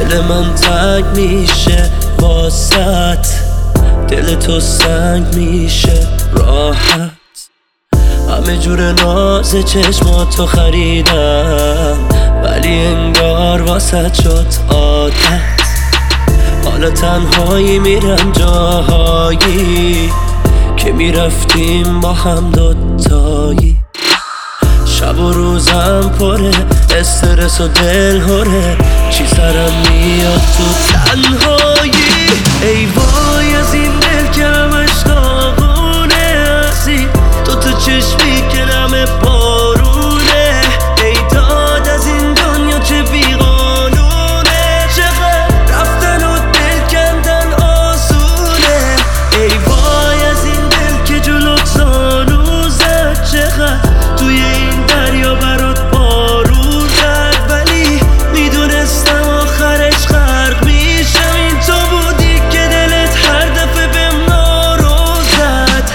دل من تنگ میشه واسط، دل تو سنگ میشه راحت. همه جور ناز چشماتو خریدم ولی انگار واسط شد عادت. حالا تنهایی میرم جاهایی که میرفتیم با هم دوتایی. شب و روزم پره استرس و دل هره، چی سرم میاد تو تنهایی. ای وای از این دل که همش داغونه، اسید تو چشمی که نم بارونه. ای داد از این دنیا چه بیقانونه، چقدر رفتن و دل کندن آسونه. ای وای از این دل که جلوت زانو زد، چقدر توی این دریا برات بارون زد. ولی میدونستم آخرش غرق میشم، این تو بودی که دلت هر دفعه بهم نارو زد.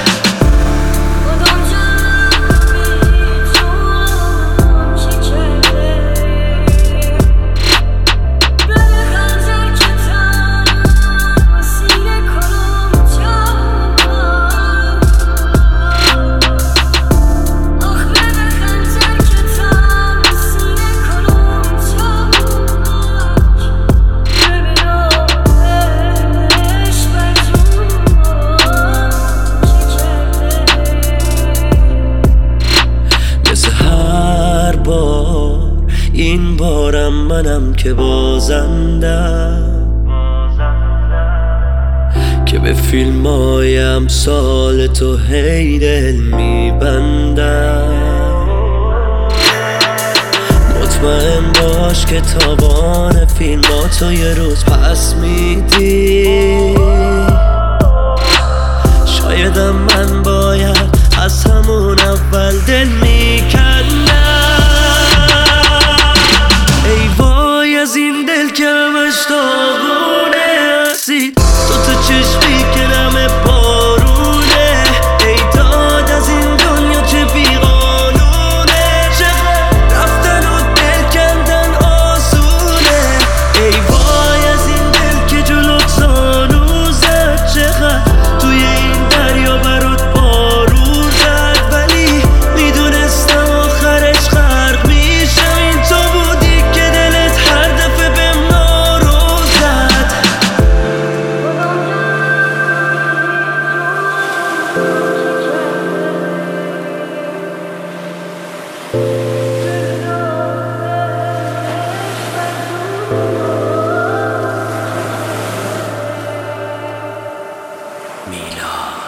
این بارم منم که بازندم، که به فیلمای امثال تو هی دل میبندم. مطمئن باش که تابان فیلماتو یه روز پس میدی. شایدم من باید از همون اول دل میکندم. ای وای از این دل که همش داغونه، اسید تو چشمی که نم بارونه. ای داد از این دنیا چه بیقانونه، چقدر رفتن و دل کندن آسونه. ای وای از این دل که جلوت زانو زد، چقدر توی این دریا برات بارون زد. ولی میدونستم آخرش غرق میشم، این تو بودی که دلت هر دفعه بهم نارو زد. میلاد.